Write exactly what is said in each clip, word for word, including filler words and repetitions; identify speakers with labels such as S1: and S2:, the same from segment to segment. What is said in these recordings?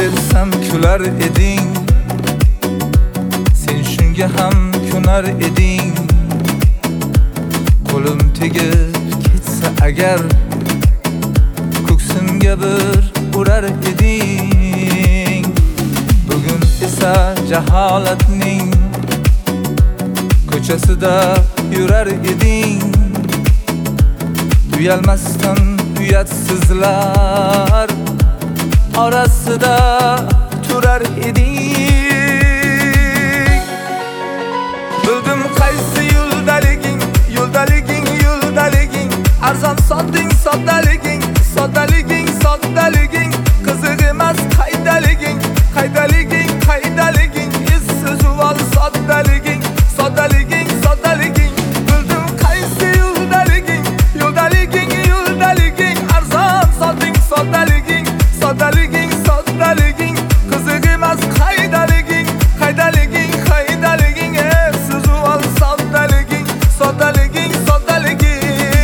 S1: bersam kular eding, sen shunga ham ko'nar eding. Qo'lim tegib ketsa agar, ko'ksimga bir urar eding. Bugun esa jaholatning ko'chasida yurar eding. Uyalmasdan uyatsizlar orasida turar eding. Bildim qaysi yo'ldaliging, yo'ldaliging, yo'ldaliging. Arzon sotding soddaliging, soddaliging, soddaliging. Qiziq emas qaydaliging, qaydaliging, qaydaliging. Essiz uvol soddaliging, soddaliging, soddaliging. Bildim qaysi yo'ldaliging, yo'ldaliging, yo'ldaliging. Arzon sotding soddaliging, soddaliging, soddaliging. Qiziq emas qaydaliging, qaydaliging, qaydaliging. Essiz uvol soddaliging, soddaliging, soddaliging.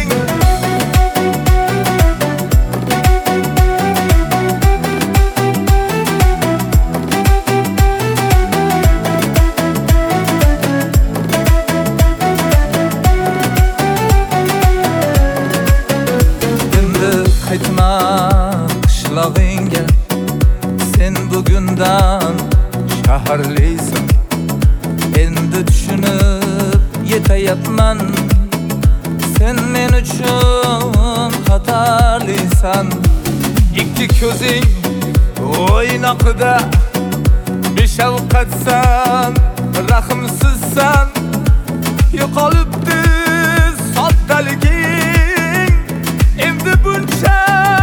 S1: Qaytma qishlog'ingga, sen bugundan shaharlisan. Endi tushunib yetayapman, sen men uchun xatarlisan. Ikki ko'zing o'ynoqida beshafqatsan, rahmsizsan. Yo'qolibdi soddaliging, endi buncha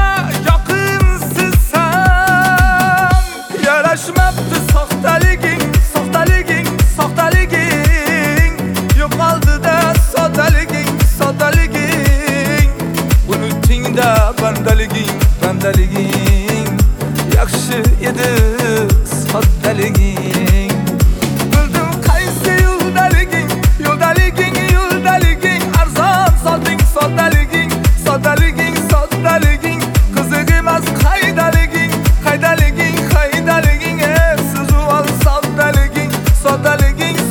S1: yoqinsizsan. Yarashmabdi soxtaliging, soxtaliging, soxtaliging. Yo'qoldi-da soddaliging, soddaliging. Unutding-da bandaliging, bandaliging. Yaxshi edi soddaliging. Bildim qaysi yo'ldaliging, yo'ldaliging, yo'ldaliging. Arzon solding soddaliging, soddaliging, soddaliging. Qiziq emas qaydaliging, qaydaliging, qaydaliging. Essiz uvol soddaliging, soddaliging,